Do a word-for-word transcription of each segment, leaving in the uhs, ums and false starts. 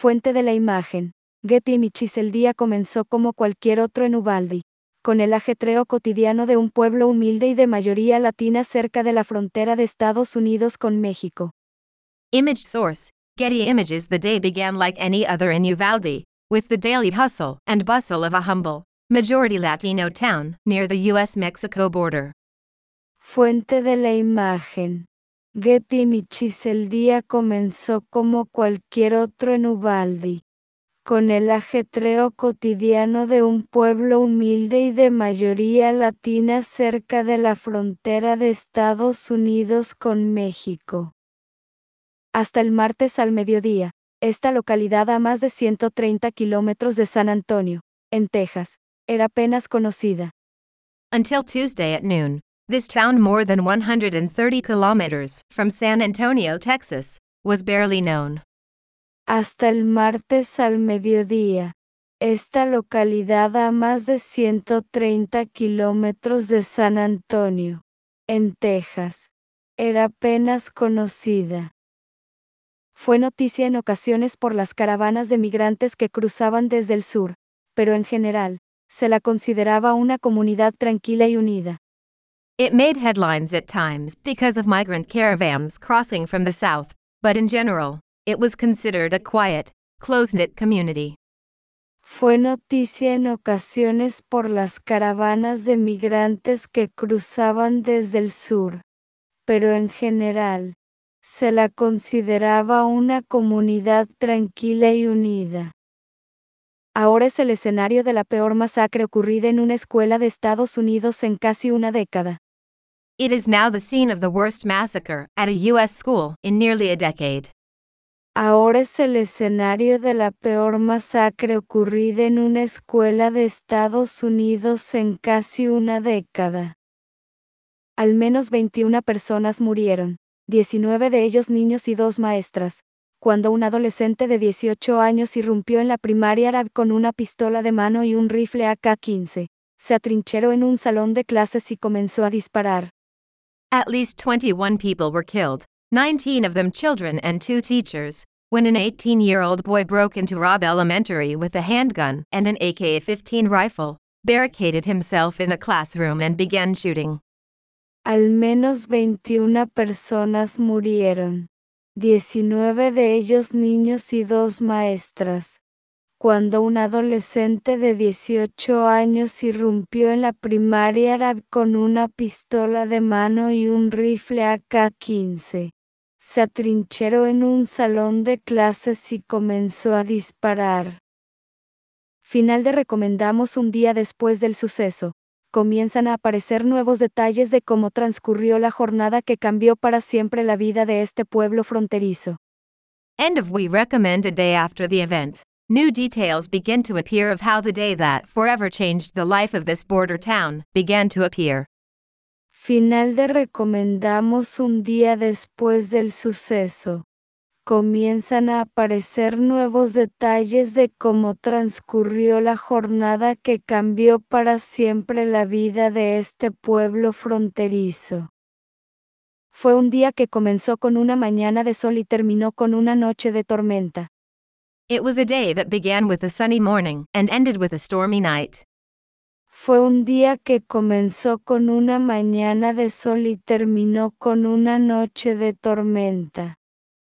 Fuente de la imagen. Getty Images. El día comenzó como cualquier otro en Uvalde, con el ajetreo cotidiano de un pueblo humilde y de mayoría latina cerca de la frontera de Estados Unidos con México. Image source, Getty Images. The day began like any other in Uvalde, with the daily hustle and bustle of a humble, majority Latino town near the U S Mexico border. Fuente de la imagen. Getty Images. El día comenzó como cualquier otro en Uvalde, con el ajetreo cotidiano de un pueblo humilde y de mayoría latina cerca de la frontera de Estados Unidos con México. Hasta el martes al mediodía, esta localidad a más de ciento treinta kilómetros de San Antonio, en Texas, era apenas conocida. Until Tuesday at noon, this town more than one hundred thirty kilometers from San Antonio, Texas, was barely known. Hasta el martes al mediodía, esta localidad a más de ciento treinta kilómetros de San Antonio, en Texas, era apenas conocida. Fue noticia en ocasiones por las caravanas de migrantes que cruzaban desde el sur, pero en general, se la consideraba una comunidad tranquila y unida. It made headlines at times because of migrant caravans crossing from the south, but in general, it was considered a quiet, close-knit community. Fue noticia en ocasiones por las caravanas de migrantes que cruzaban desde el sur, pero en general, se la consideraba una comunidad tranquila y unida. Ahora es el escenario de la peor masacre ocurrida en una escuela de Estados Unidos en casi una década. It is now the scene of the worst massacre at a U S school in nearly a decade. Ahora es el escenario de la peor masacre ocurrida en una escuela de Estados Unidos en casi una década. Al menos veintiuna personas murieron, diecinueve de ellos niños y dos maestras, cuando un adolescente de dieciocho años irrumpió en la primaria árabe con una pistola de mano y un rifle A K quince, se atrincheró en un salón de clases y comenzó a disparar. At least twenty-one people were killed, nineteen of them children and two teachers, when an eighteen-year-old boy broke into Robb Elementary with a handgun and an A K fifteen rifle, barricaded himself in a classroom and began shooting. Al menos veintiuna personas murieron, diecinueve de ellos niños y dos maestras, cuando un adolescente de dieciocho años irrumpió en la primaria árabe con una pistola de mano y un rifle A K quince. Se atrincheró en un salón de clases y comenzó a disparar. Final de recomendamos. Un día después del suceso, comienzan a aparecer nuevos detalles de cómo transcurrió la jornada que cambió para siempre la vida de este pueblo fronterizo. End of We recommend a day after the event. New details begin to appear of how the day that forever changed the life of this border town began to appear. Final de recomendamos. Un día después del suceso, comienzan a aparecer nuevos detalles de cómo transcurrió la jornada que cambió para siempre la vida de este pueblo fronterizo. Fue un día que comenzó con una mañana de sol y terminó con una noche de tormenta. It was a day that began with a sunny morning and ended with a stormy night. Fue un día que comenzó con una mañana de sol y terminó con una noche de tormenta.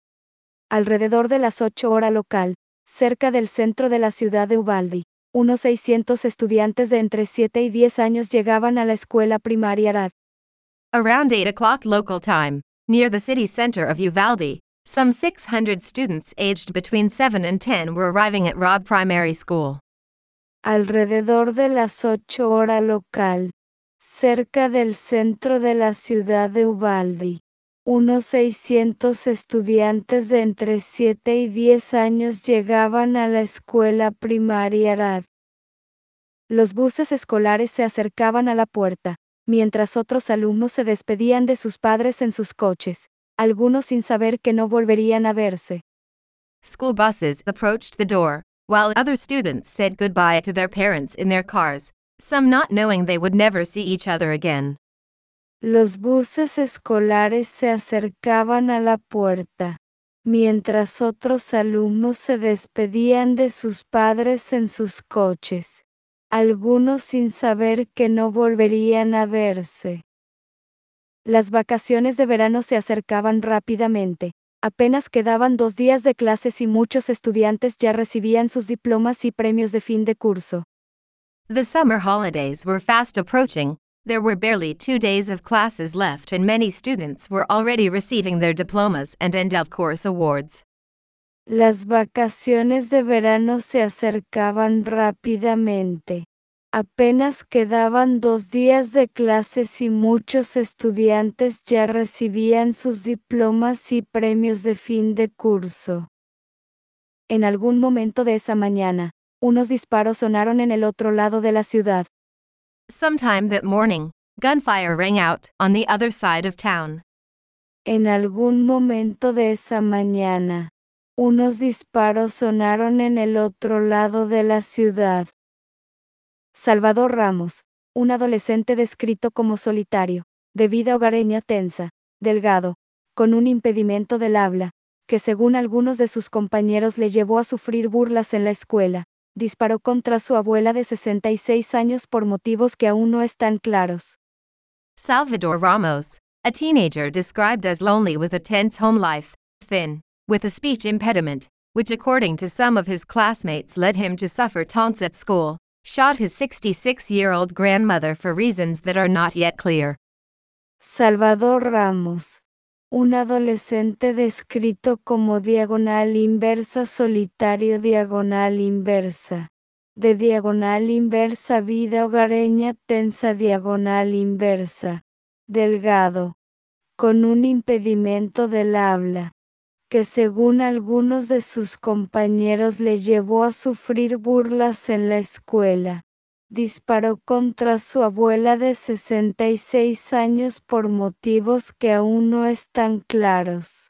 Alrededor de las ocho hora local, cerca del centro de la ciudad de Uvalde, unos seiscientos estudiantes de entre siete y diez años llegaban a la escuela primaria árabe. Around eight o'clock local time, near the city center of Uvalde, some six hundred students aged between seven and ten were arriving at Robb Primary School. Alrededor de las ocho hora local, cerca del centro de la ciudad de Uvalde, unos seiscientos estudiantes de entre siete y diez años llegaban a la escuela primaria árabe. Los buses escolares se acercaban a la puerta, mientras otros alumnos se despedían de sus padres en sus coches, algunos sin saber que no volverían a verse. School buses approached the door, while other students said goodbye to their parents in their cars, some not knowing they would never see each other again. Los buses escolares se acercaban a la puerta, mientras otros alumnos se despedían de sus padres en sus coches, algunos sin saber que no volverían a verse. Las vacaciones de verano se acercaban rápidamente. Apenas quedaban dos días de clases y muchos estudiantes ya recibían sus diplomas y premios de fin de curso. The summer holidays were fast approaching. There were barely two days of classes left and many students were already receiving their diplomas and end-of-course awards. Las vacaciones de verano se acercaban rápidamente. Apenas quedaban dos días de clases y muchos estudiantes ya recibían sus diplomas y premios de fin de curso. En algún momento de esa mañana, unos disparos sonaron en el otro lado de la ciudad. Sometime that morning, gunfire rang out on the other side of town. En algún momento de esa mañana, unos disparos sonaron en el otro lado de la ciudad. Salvador Ramos, un adolescente descrito como solitario, de vida hogareña tensa, delgado, con un impedimento del habla, que según algunos de sus compañeros le llevó a sufrir burlas en la escuela, disparó contra su abuela de sesenta y seis años por motivos que aún no están claros. Salvador Ramos, a teenager described as lonely with a tense home life, thin, with a speech impediment, which according to some of his classmates led him to suffer taunts at school, shot his sixty-six-year-old grandmother for reasons that are not yet clear. Salvador Ramos, un adolescente descrito como diagonal inversa solitario diagonal inversa, de diagonal inversa vida hogareña tensa diagonal inversa, delgado, con un impedimento del habla, que según algunos de sus compañeros le llevó a sufrir burlas en la escuela. Disparó contra su abuela de sesenta y seis años por motivos que aún no están claros.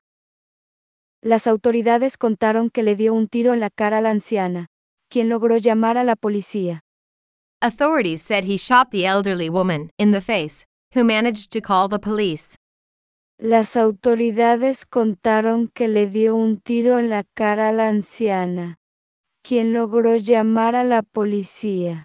Las autoridades contaron que le dio un tiro en la cara a la anciana, quien logró llamar a la policía. Authorities said he shot the elderly woman in the face, who managed to call the police. Las autoridades contaron que le dio un tiro en la cara a la anciana, quien logró llamar a la policía.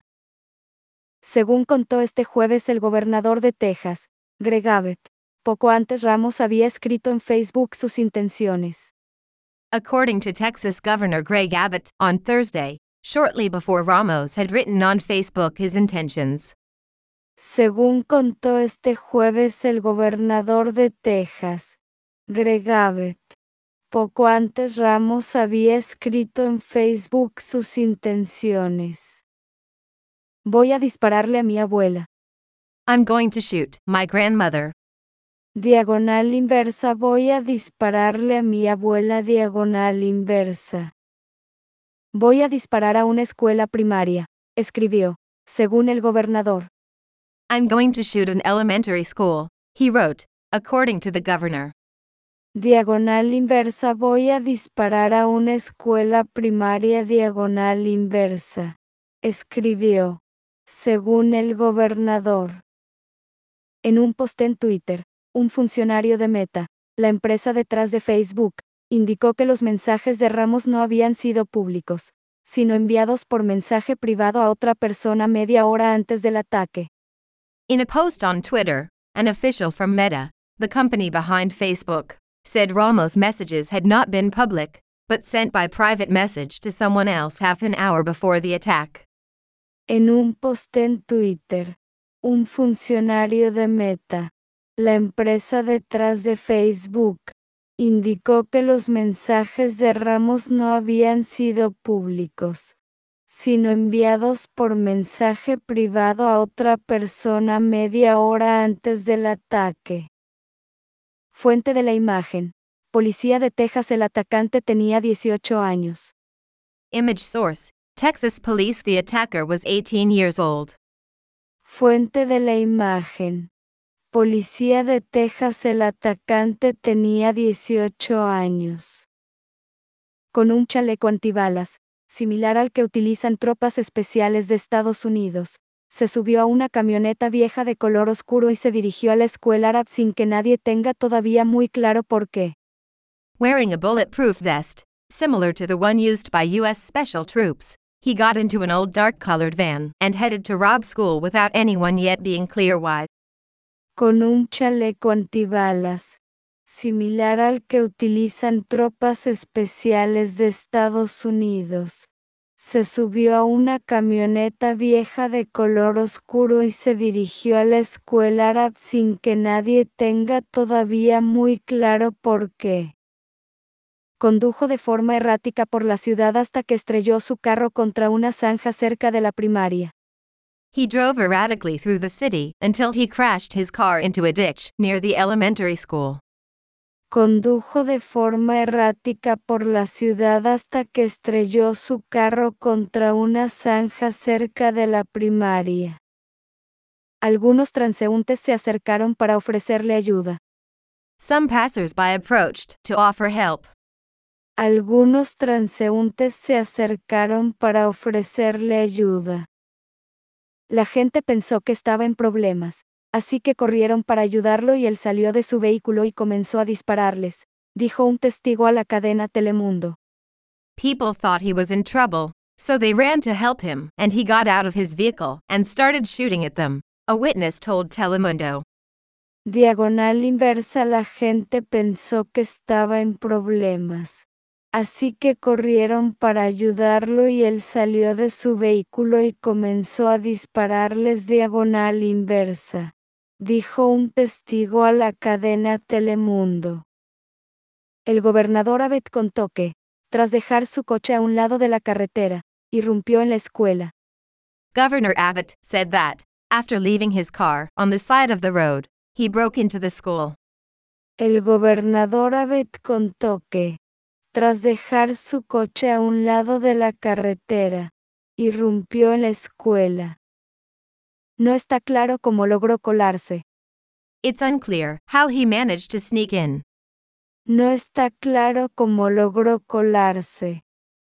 Según contó este jueves el gobernador de Texas, Greg Abbott, poco antes Ramos había escrito en Facebook sus intenciones. According to Texas Governor Greg Abbott, on Thursday, shortly before Ramos had written on Facebook his intentions. Según contó este jueves el gobernador de Texas, Greg Abbott, poco antes Ramos había escrito en Facebook sus intenciones. Voy a dispararle a mi abuela. I'm going to shoot my grandmother. Diagonal inversa. Voy a dispararle a mi abuela. Diagonal inversa. Voy a disparar a una escuela primaria, escribió, según el gobernador. I'm going to shoot an elementary school, he wrote, according to the governor. Diagonal inversa. Voy a disparar a una escuela primaria. Diagonal inversa, escribió, según el gobernador. En un post en Twitter, un funcionario de Meta, la empresa detrás de Facebook, indicó que los mensajes de Ramos no habían sido públicos, sino enviados por mensaje privado a otra persona media hora antes del ataque. In a post on Twitter, an official from Meta, the company behind Facebook, said Ramos' messages had not been public, but sent by private message to someone else half an hour before the attack. En un post en Twitter, un funcionario de Meta, la empresa detrás de Facebook, indicó que los mensajes de Ramos no habían sido públicos, sino enviados por mensaje privado a otra persona media hora antes del ataque. Fuente de la imagen: Policía de Texas. El atacante tenía dieciocho años. Image source: Texas Police. The attacker was eighteen years old. Fuente de la imagen: Policía de Texas. El atacante tenía dieciocho años. Con un chaleco antibalas, similar al que utilizan tropas especiales de Estados Unidos, se subió a una camioneta vieja de color oscuro y se dirigió a la escuela árabe sin que nadie tenga todavía muy claro por qué. Wearing a bulletproof vest, similar to the one used by U S Special Troops, he got into an old dark-colored van and headed to rob school without anyone yet being clear why. Con un chaleco antibalas, similar al que utilizan tropas especiales de Estados Unidos, se subió a una camioneta vieja de color oscuro y se dirigió a la escuela Arab sin que nadie tenga todavía muy claro por qué. Condujo de forma errática por la ciudad hasta que estrelló su carro contra una zanja cerca de la primaria. He drove erratically through the city until he crashed his car into a ditch near the elementary school. Condujo de forma errática por la ciudad hasta que estrelló su carro contra una zanja cerca de la primaria. Algunos transeúntes se acercaron para ofrecerle ayuda. Some passers-by approached to offer help. Algunos transeúntes se acercaron para ofrecerle ayuda. La gente pensó que estaba en problemas, así que corrieron para ayudarlo y él salió de su vehículo y comenzó a dispararles, dijo un testigo a la cadena Telemundo. People thought he was in trouble, so they ran to help him, and he got out of his vehicle and started shooting at them, a witness told Telemundo. Diagonal inversa. La gente pensó que estaba en problemas, así que corrieron para ayudarlo y él salió de su vehículo y comenzó a dispararles. Diagonal inversa, dijo un testigo a la cadena Telemundo. El gobernador Abbott contó que, tras dejar su coche a un lado de la carretera, irrumpió en la escuela. Governor Abbott said that, after leaving his car on the side of the road, he broke into the school. El gobernador Abbott contó que, tras dejar su coche a un lado de la carretera, irrumpió en la escuela. No está claro cómo logró colarse. It's unclear how he managed to sneak in. No está claro cómo logró colarse.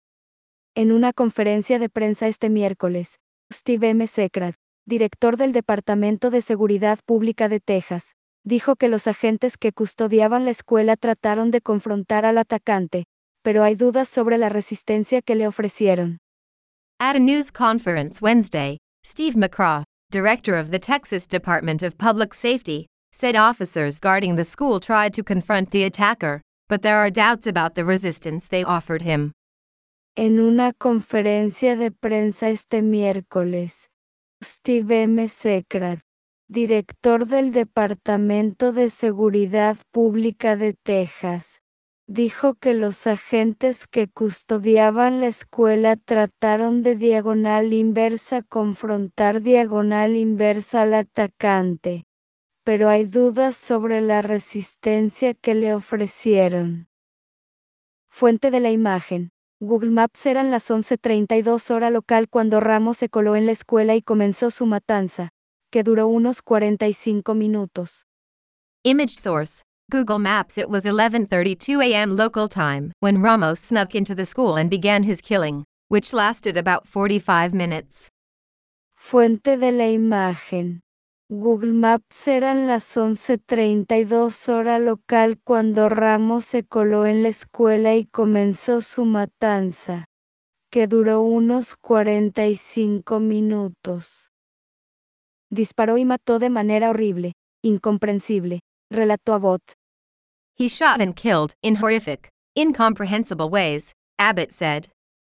En una conferencia de prensa este miércoles, Steve M. Secrad, director del Departamento de Seguridad Pública de Texas, dijo que los agentes que custodiaban la escuela trataron de confrontar al atacante, pero hay dudas sobre la resistencia que le ofrecieron. At a news conference Wednesday, Steve McCraw, director of the Texas Department of Public Safety, said officers guarding the school tried to confront the attacker, but there are doubts about the resistance they offered him. En una conferencia de prensa este miércoles, Steve M. Secrad, director del Departamento de Seguridad Pública de Texas, dijo que los agentes que custodiaban la escuela trataron de diagonal inversa confrontar diagonal inversa al atacante, pero hay dudas sobre la resistencia que le ofrecieron. Fuente de la imagen. Google Maps. Eran las once treinta y dos hora local cuando Ramos se coló en la escuela y comenzó su matanza, que duró unos cuarenta y cinco minutos. Image source, Google Maps. It was eleven thirty-two a m local time when Ramos snuck into the school and began his killing, which lasted about forty-five minutes. Fuente de la imagen. Google Maps. Eran las once treinta y dos hora local cuando Ramos se coló en la escuela y comenzó su matanza, que duró unos cuarenta y cinco minutos. Disparó y mató de manera horrible, incomprensible, relató Abbott. He shot and killed, in horrific, incomprehensible ways, Abbott said.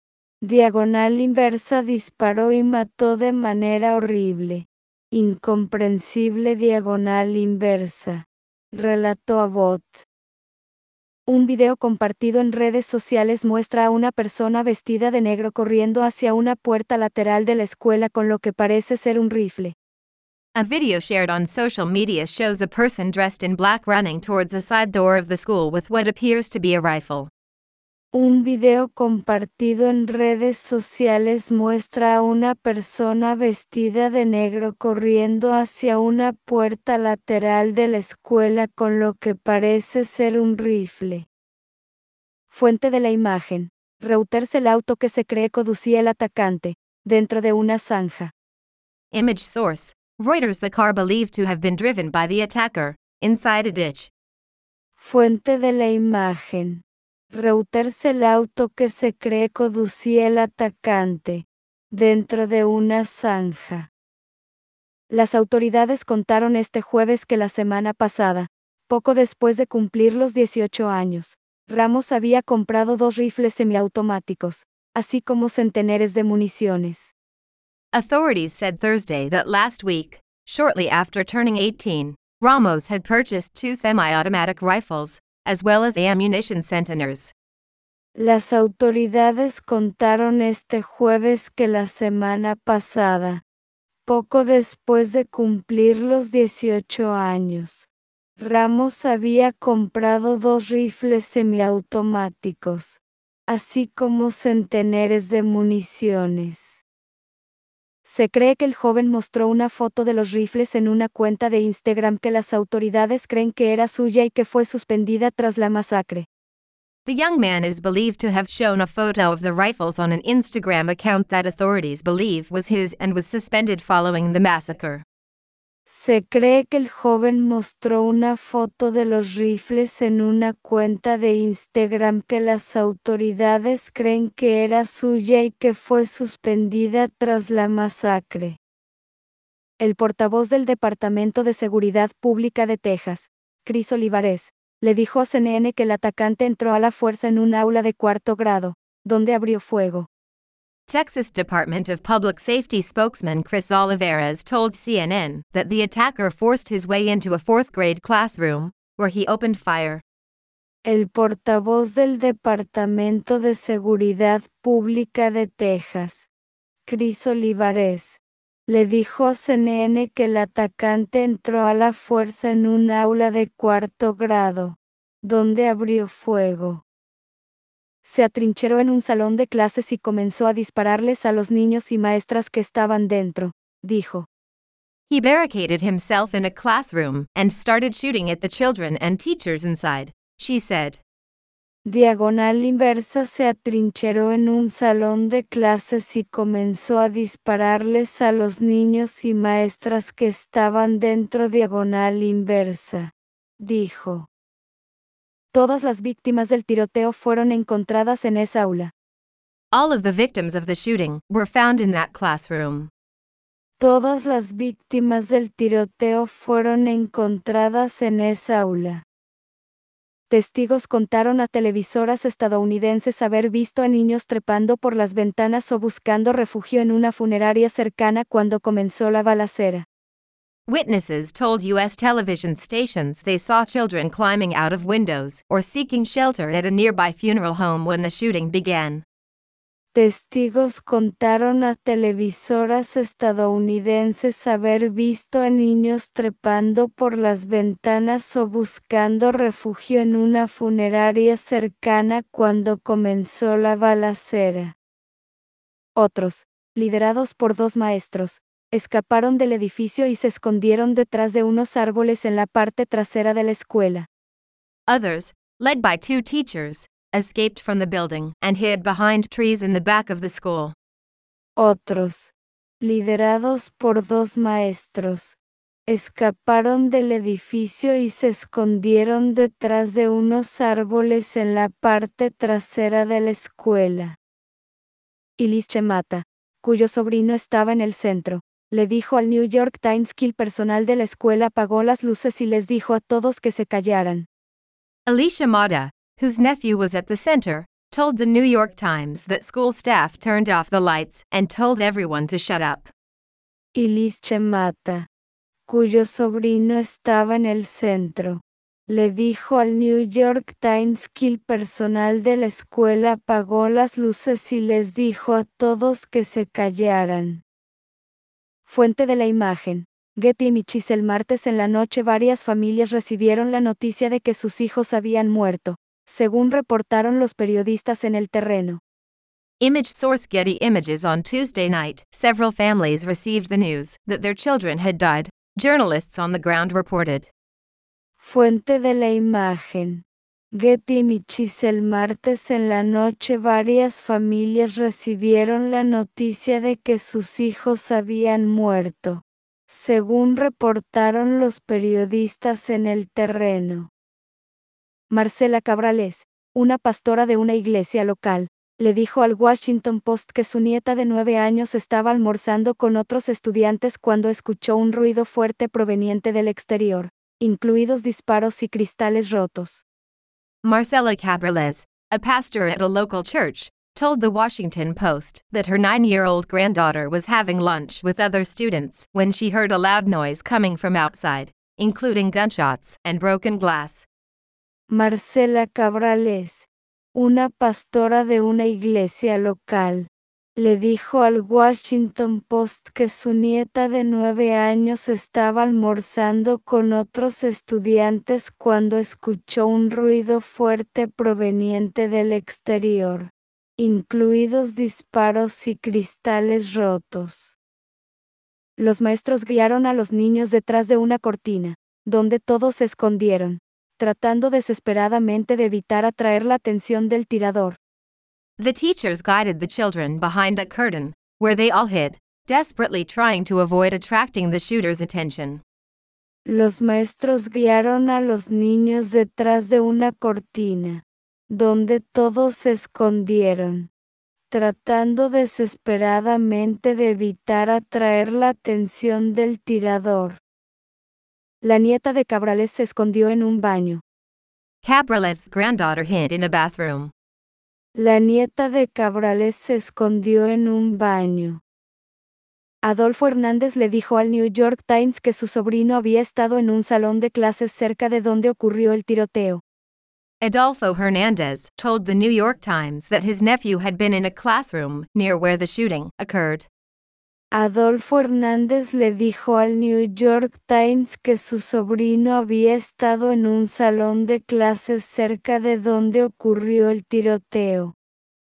Diagonal inversa. Disparó y mató de manera horrible, incomprensible. Diagonal inversa, relató Abbott. Un video compartido en redes sociales muestra a una persona vestida de negro corriendo hacia una puerta lateral de la escuela con lo que parece ser un rifle. A video shared on social media shows a person dressed in black running towards a side door of the school with what appears to be a rifle. Un video compartido en redes sociales muestra a una persona vestida de negro corriendo hacia una puerta lateral de la escuela con lo que parece ser un rifle. Fuente de la imagen. Reuters. El auto que se cree conducía el atacante, dentro de una zanja. Image source, Reuters. The car believed to have been driven by the attacker, inside a ditch. Fuente de la imagen. Reuters. El auto que se cree conducía el atacante, dentro de una zanja. Las autoridades contaron este jueves que la semana pasada, poco después de cumplir los dieciocho años, Ramos había comprado dos rifles semiautomáticos, así como centenares de municiones. Authorities said Thursday that last week, shortly after turning eighteen, Ramos had purchased two semi-automatic rifles, as well as ammunition centenars. Las autoridades contaron este jueves que la semana pasada, poco después de cumplir los dieciocho años, Ramos había comprado dos rifles semiautomáticos, así como centenares de municiones. Se cree que el joven mostró una foto de los rifles en una cuenta de Instagram que las autoridades creen que era suya y que fue suspendida tras la masacre. The young man is believed to have shown a photo of the rifles on an Instagram account that authorities believe was his and was suspended following the massacre. Se cree que el joven mostró una foto de los rifles en una cuenta de Instagram que las autoridades creen que era suya y que fue suspendida tras la masacre. El portavoz del Departamento de Seguridad Pública de Texas, Chris Olivares, le dijo a C N N que el atacante entró a la fuerza en un aula de cuarto grado, donde abrió fuego. Texas Department of Public Safety spokesman Chris Olivares told C N N that the attacker forced his way into a fourth-grade classroom, where he opened fire. El portavoz del Departamento de Seguridad Pública de Texas, Chris Olivares, le dijo a C N N que el atacante entró a la fuerza en un aula de cuarto grado, donde abrió fuego. Se atrincheró en un salón de clases y comenzó a dispararles a los niños y maestras que estaban dentro, dijo. He barricaded himself in a classroom and started shooting at the children and teachers inside, she said. Diagonal inversa. Se atrincheró en un salón de clases y comenzó a dispararles a los niños y maestras que estaban dentro. Diagonal inversa, dijo. Todas las víctimas del tiroteo fueron encontradas en esa aula. All of the victims of the shooting were found in that classroom. Todas las víctimas del tiroteo fueron encontradas en esa aula. Testigos contaron a televisoras estadounidenses haber visto a niños trepando por las ventanas o buscando refugio en una funeraria cercana cuando comenzó la balacera. Witnesses told U S television stations they saw children climbing out of windows or seeking shelter at a nearby funeral home when the shooting began. Testigos contaron a televisoras estadounidenses haber visto a niños trepando por las ventanas o buscando refugio en una funeraria cercana cuando comenzó la balacera. Otros, liderados por dos maestros, escaparon del edificio y se escondieron detrás de unos árboles en la parte trasera de la escuela. Others, led by two teachers, escaped from the building and hid behind trees in the back of the school. Otros, liderados por dos maestros, escaparon del edificio y se escondieron detrás de unos árboles en la parte trasera de la escuela. Elise Chemata, cuyo sobrino estaba en el centro, le dijo al New York Times que el personal de la escuela apagó las luces y les dijo a todos que se callaran. Alicia Mata, whose nephew was at the center, told the New York Times that school staff turned off the lights and told everyone to shut up. Elise Chemata, cuyo sobrino estaba en el centro, le dijo al New York Times que el personal de la escuela apagó las luces y les dijo a todos que se callaran. Fuente de la imagen. Getty Images. El martes en la noche varias familias recibieron la noticia de que sus hijos habían muerto, según reportaron los periodistas en el terreno. Image source Getty Images. On Tuesday night, several families received the news that their children had died, journalists on the ground reported. Fuente de la imagen. Getty Images. El martes en la noche varias familias recibieron la noticia de que sus hijos habían muerto, según reportaron los periodistas en el terreno. Marcela Cabrales, una pastora de una iglesia local, le dijo al Washington Post que su nieta de nueve años estaba almorzando con otros estudiantes cuando escuchó un ruido fuerte proveniente del exterior, incluidos disparos y cristales rotos. Marcela Cabrales, a pastor at a local church, told the Washington Post that her nine-year-old granddaughter was having lunch with other students when she heard a loud noise coming from outside, including gunshots and broken glass. Marcela Cabrales, una pastora de una iglesia local, le dijo al Washington Post que su nieta de nueve años estaba almorzando con otros estudiantes cuando escuchó un ruido fuerte proveniente del exterior, incluidos disparos y cristales rotos. Los maestros guiaron a los niños detrás de una cortina, donde todos se escondieron, tratando desesperadamente de evitar atraer la atención del tirador. The teachers guided the children behind a curtain, where they all hid, desperately trying to avoid attracting the shooter's attention. Los maestros guiaron a los niños detrás de una cortina, donde todos se escondieron, tratando desesperadamente de evitar atraer la atención del tirador. La nieta de Cabrales se escondió en un baño. Cabrales' granddaughter hid in a bathroom. La nieta de Cabrales se escondió en un baño. Adolfo Hernández le dijo al New York Times que su sobrino había estado en un salón de clases cerca de donde ocurrió el tiroteo. Adolfo Hernandez told the New York Times that his nephew had been in a classroom near where the shooting occurred. Adolfo Hernández le dijo al New York Times que su sobrino había estado en un salón de clases cerca de donde ocurrió el tiroteo.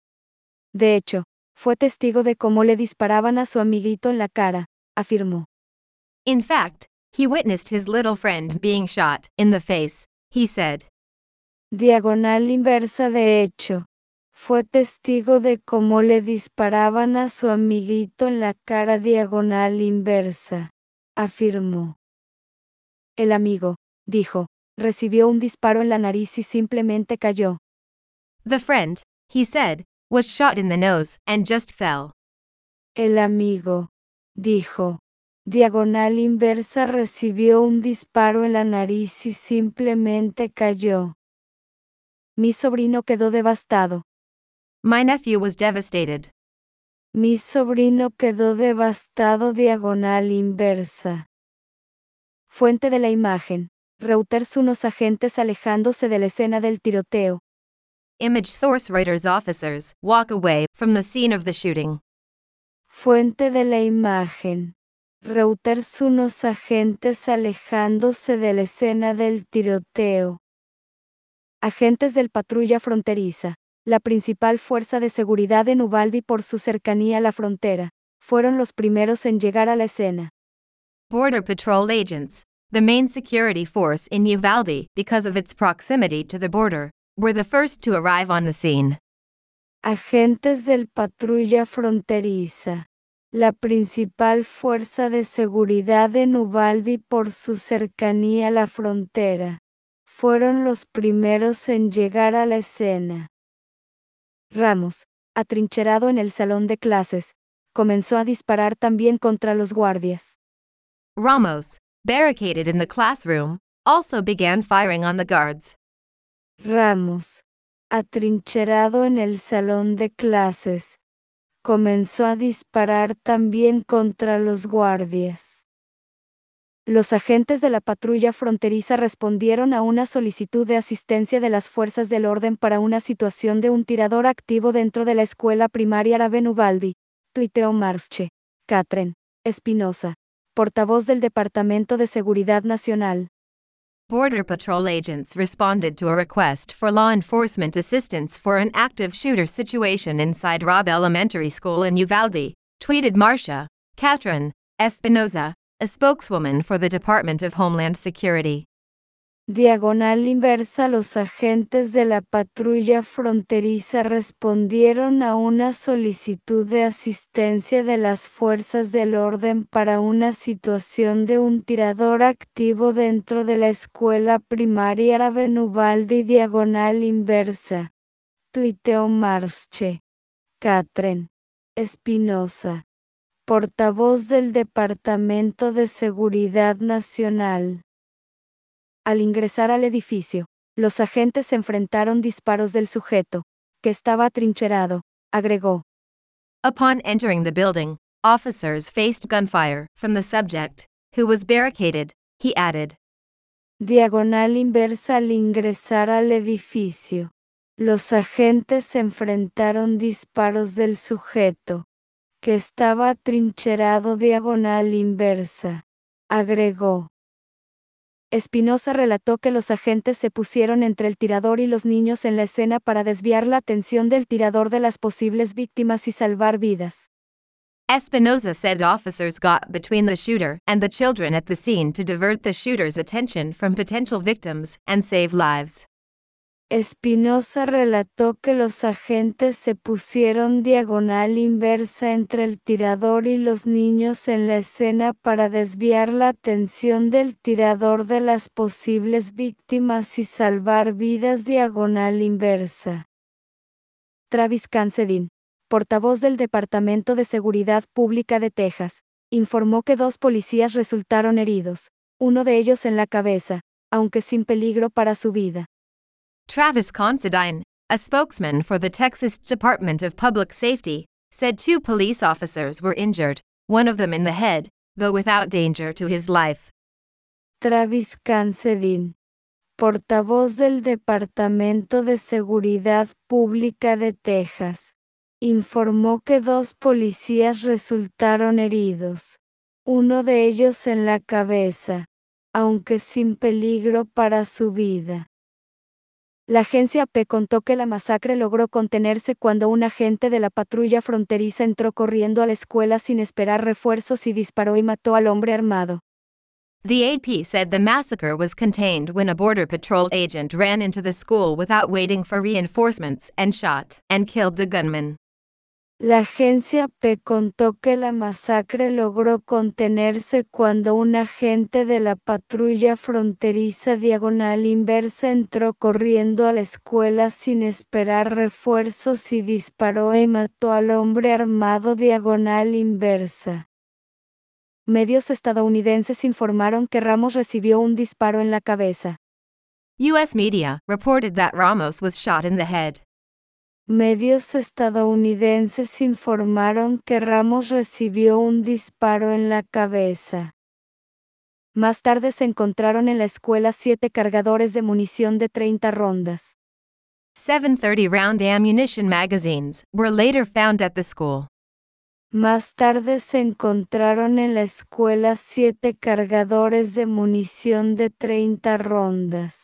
De hecho, fue testigo de cómo le disparaban a su amiguito en la cara, afirmó. In fact, he witnessed his little friend being shot in the face, he said. Diagonal inversa. De hecho, fue testigo de cómo le disparaban a su amiguito en la cara. Diagonal inversa, afirmó. El amigo, dijo, recibió un disparo en la nariz y simplemente cayó. The friend, he said, was shot in the nose and just fell. El amigo, dijo, diagonal inversa, recibió un disparo en la nariz y simplemente cayó. Mi sobrino quedó devastado. My nephew was devastated. Mi sobrino quedó devastado. Diagonal inversa. Fuente de la imagen. Reuters. Unos agentes alejándose de la escena del tiroteo. Image source. Reuters. Officers walk away from the scene of the shooting. Fuente de la imagen. Reuters. Unos agentes alejándose de la escena del tiroteo. Agentes del Patrulla Fronteriza, la principal fuerza de seguridad en Uvalde por su cercanía a la frontera, fueron los primeros en llegar a la escena. Border Patrol agents, the main security force in Uvalde because of its proximity to the border, were the first to arrive on the scene. Agentes del Patrulla Fronteriza, la principal fuerza de seguridad en Uvalde por su cercanía a la frontera, fueron los primeros en llegar a la escena. Ramos, atrincherado en el salón de clases, comenzó a disparar también contra los guardias. Ramos, barricaded in the classroom, also began firing on the guards. Ramos, atrincherado en el salón de clases, comenzó a disparar también contra los guardias. Los agentes de la patrulla fronteriza respondieron a una solicitud de asistencia de las fuerzas del orden para una situación de un tirador activo dentro de la escuela primaria Raven Uvalde, tuiteó Marche Catherine Espinosa, portavoz del Departamento de Seguridad Nacional. Border Patrol agents responded to a request for law enforcement assistance for an active shooter situation inside Robb Elementary School in Uvalde, tweeted Marcia Catherine Espinosa, a spokeswoman for the Department of Homeland Security. Diagonal inversa. Los agentes de la patrulla fronteriza respondieron a una solicitud de asistencia de las fuerzas del orden para una situación de un tirador activo dentro de la escuela primaria Árabe Uvalde. Diagonal inversa. Tuiteó Marche. Catherine Espinosa, portavoz del Departamento de Seguridad Nacional. Al ingresar al edificio, los agentes enfrentaron disparos del sujeto, que estaba atrincherado, agregó. Upon entering the building, officers faced gunfire from the subject, who was barricaded, he added. Diagonal inversa. Al ingresar al edificio, los agentes enfrentaron disparos del sujeto, que estaba atrincherado. Diagonal inversa, agregó. Espinosa relató que los agentes se pusieron entre el tirador y los niños en la escena para desviar la atención del tirador de las posibles víctimas y salvar vidas. Espinosa said officers got between the shooter and the children at the scene to divert the shooter's attention from potential victims and save lives. Espinosa relató que los agentes se pusieron diagonal inversa entre el tirador y los niños en la escena para desviar la atención del tirador de las posibles víctimas y salvar vidas. Diagonal inversa. Travis Cancelin, portavoz del Departamento de Seguridad Pública de Texas, informó que dos policías resultaron heridos, uno de ellos en la cabeza, aunque sin peligro para su vida. Travis Considine, a spokesman for the Texas Department of Public Safety, said two police officers were injured, one of them in the head, though without danger to his life. Travis Cancelin, portavoz del Departamento de Seguridad Pública de Texas, informó que dos policías resultaron heridos, uno de ellos en la cabeza, aunque sin peligro para su vida. La agencia A P contó que la masacre logró contenerse cuando un agente de la patrulla fronteriza entró corriendo a la escuela sin esperar refuerzos y disparó y mató al hombre armado. The A P said the massacre was contained when a Border Patrol agent ran into the school without waiting for reinforcements and shot and killed the gunman. La agencia A P contó que la masacre logró contenerse cuando un agente de la patrulla fronteriza diagonal inversa entró corriendo a la escuela sin esperar refuerzos y disparó y mató al hombre armado. Diagonal inversa. Medios estadounidenses informaron que Ramos recibió un disparo en la cabeza. U S media reported that Ramos was shot in the head. Medios estadounidenses informaron que Ramos recibió un disparo en la cabeza. Más tarde se encontraron en la escuela siete cargadores de munición de treinta rondas. seven thirty round ammunition magazines were later found at the school. Más tarde se encontraron en la escuela siete cargadores de munición de treinta rondas.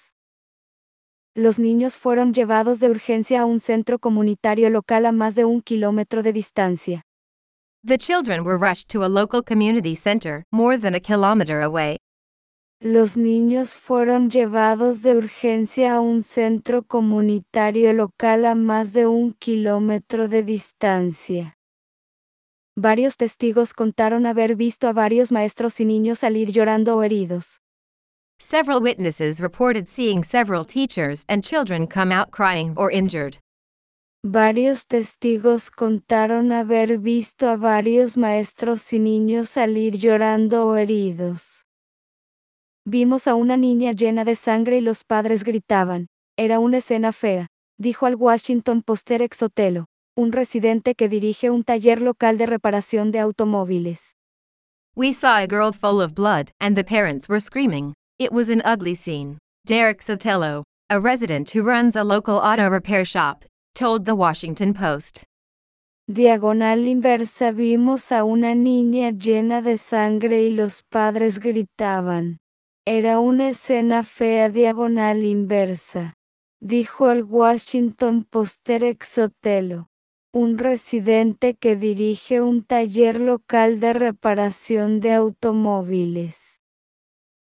Los niños fueron llevados de urgencia a un centro comunitario local a más de un kilómetro de distancia. The children were rushed to a local community center more than a kilometer away. Los niños fueron llevados de urgencia a un centro comunitario local a más de un kilómetro de distancia. Varios testigos contaron haber visto a varios maestros y niños salir llorando o heridos. Several witnesses reported seeing several teachers and children come out crying or injured. Varios testigos contaron haber visto a varios maestros y niños salir llorando o heridos. Vimos a una niña llena de sangre y los padres gritaban. Era una escena fea, dijo al Washington Post Derek Sotelo, un residente que dirige un taller local de reparación de automóviles. We saw a girl full of blood and the parents were screaming. It was an ugly scene. Derek Sotelo, a resident who runs a local auto repair shop, told the Washington Post. Diagonal inversa. Vimos a una niña llena de sangre y los padres gritaban. Era una escena fea. Diagonal inversa, dijo el Washington Post Derek Sotelo, un residente que dirige un taller local de reparación de automóviles.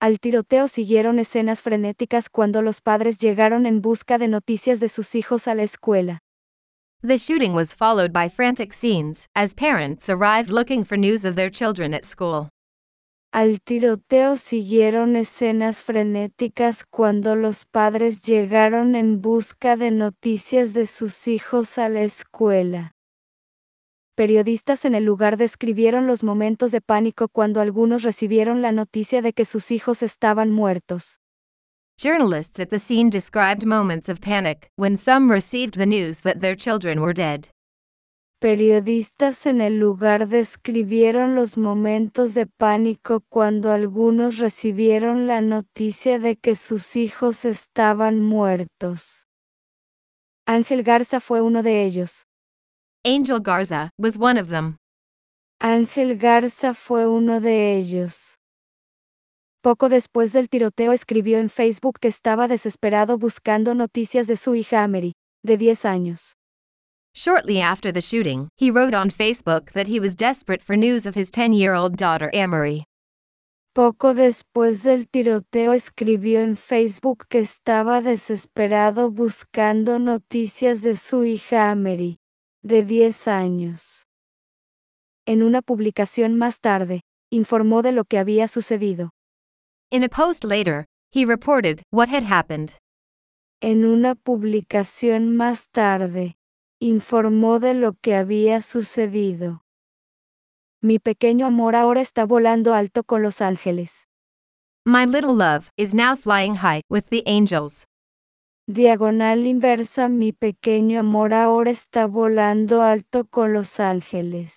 Al tiroteo siguieron escenas frenéticas cuando los padres llegaron en busca de noticias de sus hijos a la escuela. The shooting was followed by frantic scenes as parents arrived looking for news of their children at school. Al tiroteo siguieron escenas frenéticas cuando los padres llegaron en busca de noticias de sus hijos a la escuela. Periodistas en el lugar describieron los momentos de pánico cuando algunos recibieron la noticia de que sus hijos estaban muertos. Journalists at the scene described moments of panic when some received the news that their children were dead. Periodistas en el lugar describieron los momentos de pánico cuando algunos recibieron la noticia de que sus hijos estaban muertos. Ángel Garza fue uno de ellos. Angel Garza was one of them. Ángel Garza fue uno de ellos. Poco después del tiroteo escribió en Facebook que estaba desesperado buscando noticias de su hija Amery, de diez años. Shortly after the shooting, he wrote on Facebook that he was desperate for news of his ten-year-old daughter Amery. Poco después del tiroteo escribió en Facebook que estaba desesperado buscando noticias de su hija Amery, de diez años. En una publicación más tarde, informó de lo que había sucedido. In a post later, he reported what had happened. En una publicación más tarde, informó de lo que había sucedido. Mi pequeño amor ahora está volando alto con los ángeles. My little love is now flying high with the angels. Diagonal inversa. Mi pequeño amor ahora está volando alto con los ángeles.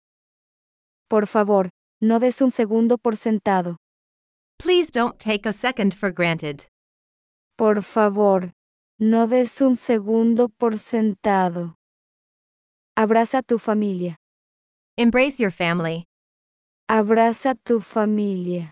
Por favor, no des un segundo por sentado. Please don't take a second for granted. Por favor, no des un segundo por sentado. Abraza a tu familia. Embrace your family. Abraza a tu familia.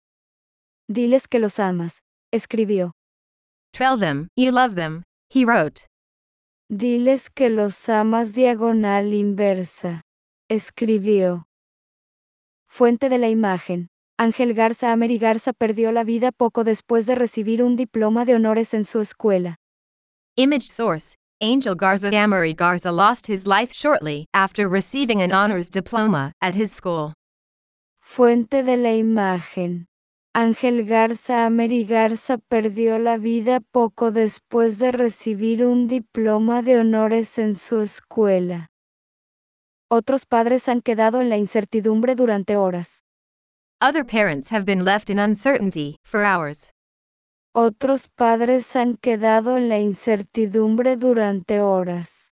Diles que los amas, escribió. Tell them you love them, he wrote. Diles que los amas. Diagonal inversa, escribió. Fuente de la imagen. Ángel Garza. Amery Garza perdió la vida poco después de recibir un diploma de honores en su escuela. Image source. Angel Garza. Amery Garza lost his life shortly after receiving an honors diploma at his school. Fuente de la imagen. Ángel Garza. Amery Garza perdió la vida poco después de recibir un diploma de honores en su escuela. Otros padres han quedado en la incertidumbre durante horas. Other parents have been left in uncertainty for hours. Otros padres han quedado en la incertidumbre durante horas.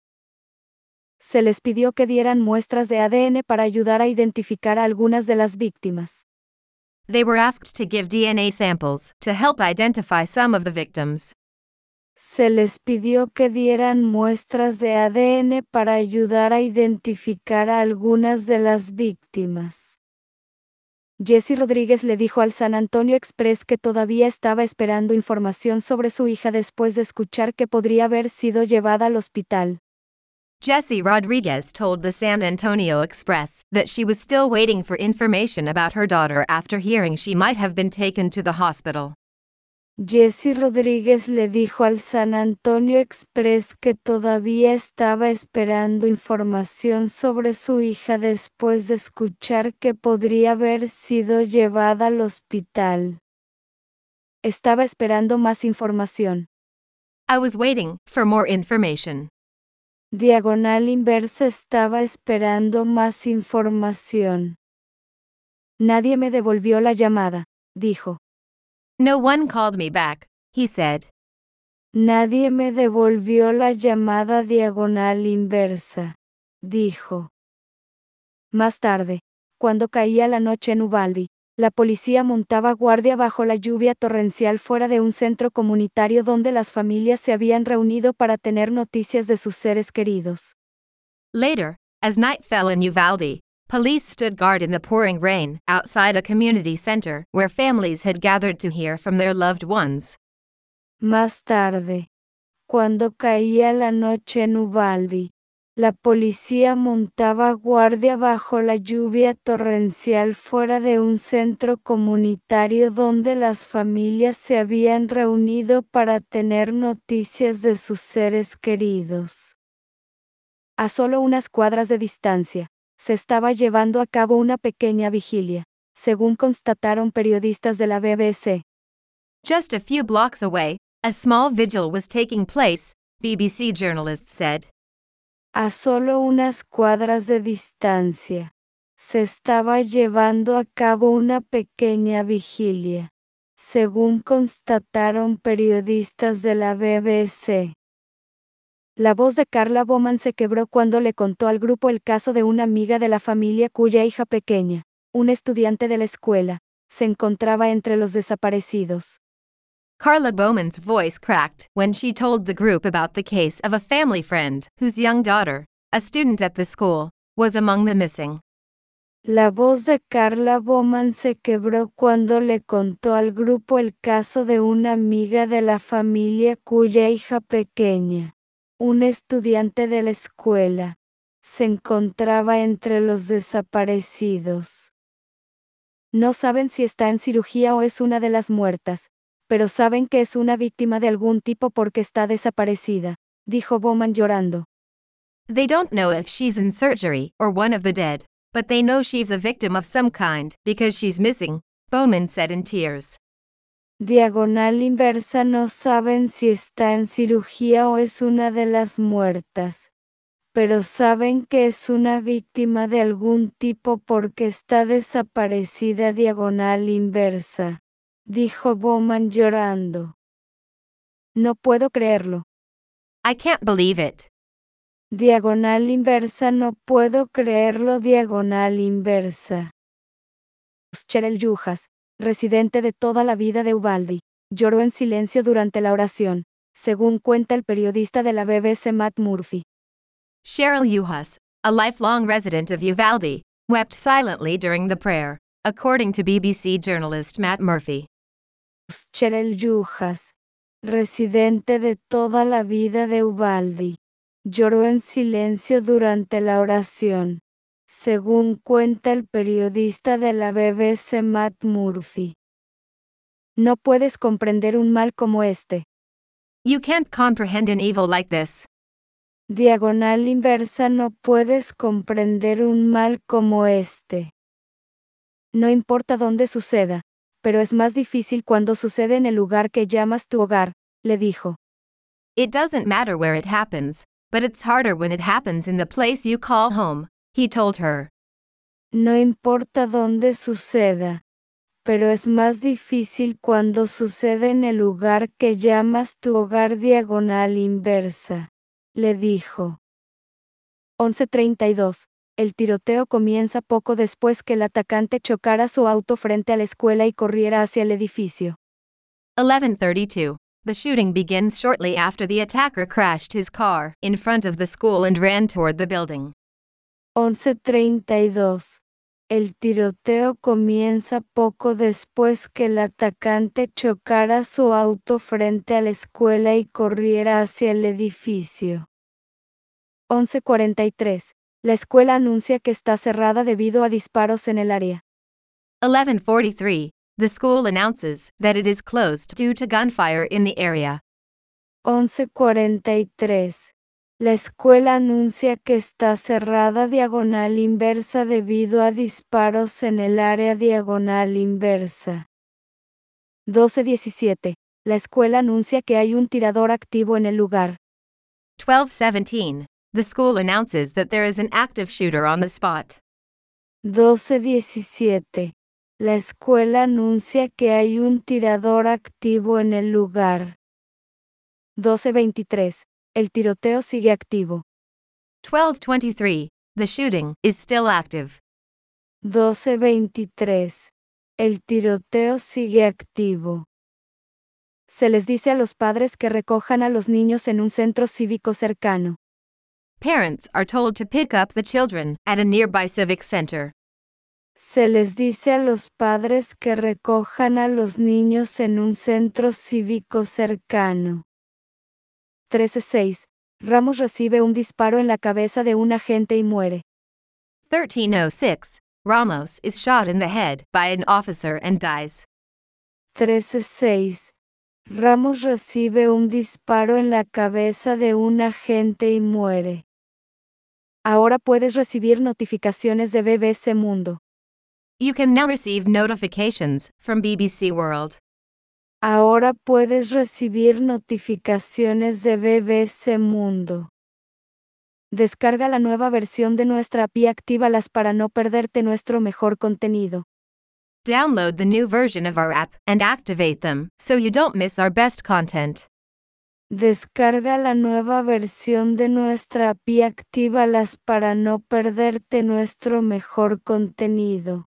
Se les pidió que dieran muestras de A D N para ayudar a identificar a algunas de las víctimas. They were asked to give D N A samples to help identify some of the victims. Se les pidió que dieran muestras de A D N para ayudar a identificar a algunas de las víctimas. Jesse Rodríguez le dijo al San Antonio Express que todavía estaba esperando información sobre su hija después de escuchar que podría haber sido llevada al hospital. Jesse Rodriguez told the San Antonio Express that she was still waiting for information about her daughter after hearing she might have been taken to the hospital. Jesse Rodríguez le dijo al San Antonio Express que todavía estaba esperando información sobre su hija después de escuchar que podría haber sido llevada al hospital. Estaba esperando más información. I was waiting for more information. Diagonal inversa. Estaba esperando más información. Nadie me devolvió la llamada, dijo. No one called me back, he said. Nadie me devolvió la llamada. Diagonal inversa, dijo. Más tarde, cuando caía la noche en Uvalde, la policía montaba guardia bajo la lluvia torrencial fuera de un centro comunitario donde las familias se habían reunido para tener noticias de sus seres queridos. Later, as night fell in Uvalde, police stood guard in the pouring rain outside a community center where families had gathered to hear from their loved ones. Más tarde, cuando caía la noche en Uvalde, La policía montaba guardia bajo la lluvia torrencial fuera de un centro comunitario donde las familias se habían reunido para tener noticias de sus seres queridos. A solo unas cuadras de distancia, se estaba llevando a cabo una pequeña vigilia, según constataron periodistas de la B B C. Just a few blocks away, a small vigil was taking place, B B C journalists said. A solo unas cuadras de distancia, se estaba llevando a cabo una pequeña vigilia, según constataron periodistas de la B B C. La voz de Karla Bowman se quebró cuando le contó al grupo el caso de una amiga de la familia cuya hija pequeña, una estudiante de la escuela, se encontraba entre los desaparecidos. Karla Bowman's voice cracked when she told the group about the case of a family friend whose young daughter, a student at the school, was among the missing. La voz de Karla Bowman se quebró cuando le contó al grupo el caso de una amiga de la familia cuya hija pequeña, una estudiante de la escuela, se encontraba entre los desaparecidos. No saben si está en cirugía o es una de las muertas, pero saben que es una víctima de algún tipo porque está desaparecida, dijo Bowman llorando. They don't know if she's in surgery or one of the dead, but they know she's a victim of some kind because she's missing, Bowman said in tears. Diagonal inversa. No saben si está en cirugía o es una de las muertas, pero saben que es una víctima de algún tipo porque está desaparecida. Diagonal inversa, dijo Bowman llorando. No puedo creerlo. I can't believe it. Diagonal inversa. No puedo creerlo. Diagonal inversa. Cheryl Yuhas, residente de toda la vida de Uvalde, lloró en silencio durante la oración, según cuenta el periodista de la B B C Matt Murphy. Cheryl Yuhas, a lifelong resident of Uvalde, wept silently during the prayer, according to B B C journalist Matt Murphy. Cheryl Yuhas, residente de toda la vida de Uvalde, lloró en silencio durante la oración, según cuenta el periodista de la B B C Matt Murphy. No puedes comprender un mal como este. You can't comprehend an evil like this. Diagonal inversa. No puedes comprender un mal como este. No importa dónde suceda, pero es más difícil cuando sucede en el lugar que llamas tu hogar, le dijo. It doesn't matter where it happens, but it's harder when it happens in the place you call home, he told her. No importa dónde suceda, pero es más difícil cuando sucede en el lugar que llamas tu hogar. Diagonal inversa, le dijo. once treinta y dos. El tiroteo comienza poco después que el atacante chocara su auto frente a la escuela y corriera hacia el edificio. eleven thirty-two. The shooting begins shortly after the attacker crashed his car in front of the school and ran toward the building. once treinta y dos. El tiroteo comienza poco después que el atacante chocara su auto frente a la escuela y corriera hacia el edificio. once cuarenta y tres. La escuela anuncia que está cerrada debido a disparos en el área. eleven forty-three. The school announces that it is closed due to gunfire in the area. once cuarenta y tres. La escuela anuncia que está cerrada. Diagonal inversa debido a disparos en el área. Diagonal inversa. doce diecisiete. La escuela anuncia que hay un tirador activo en el lugar. twelve seventeen. The school announces that there is an active shooter on the spot. doce diecisiete. La escuela anuncia que hay un tirador activo en el lugar. doce veintitrés. El tiroteo sigue activo. twelve twenty-three. The shooting is still active. doce veintitrés. El tiroteo sigue activo. Se les dice a los padres que recojan a los niños en un centro cívico cercano. Parents are told to pick up the children at a nearby civic center. Se les dice a los padres que recojan a los niños en un centro cívico cercano. trece seis. Ramos recibe un disparo en la cabeza de un agente y muere. thirteen oh six. Ramos is shot in the head by an officer and dies. trece seis. Ramos recibe un disparo en la cabeza de un agente y muere. Ahora puedes recibir notificaciones de B B C Mundo. You can now receive notifications from B B C World. Ahora puedes recibir notificaciones de B B C Mundo. Descarga la nueva versión de nuestra app y actívalas para no perderte nuestro mejor contenido. Download the new version of our app and activate them so you don't miss our best content. Descarga la nueva versión de nuestra app y actívalas para no perderte nuestro mejor contenido.